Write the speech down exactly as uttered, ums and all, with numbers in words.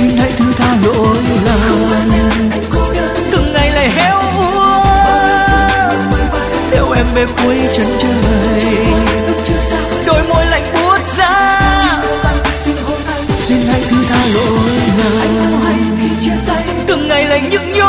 xin hãy thứ tha lỗi lầm. Từng ngày lại héo úa theo em về cuối chân trời, đôi môi lạnh buốt giá. Xin hãy thứ tha lỗi lầm. Từng ngày lại nhức nhối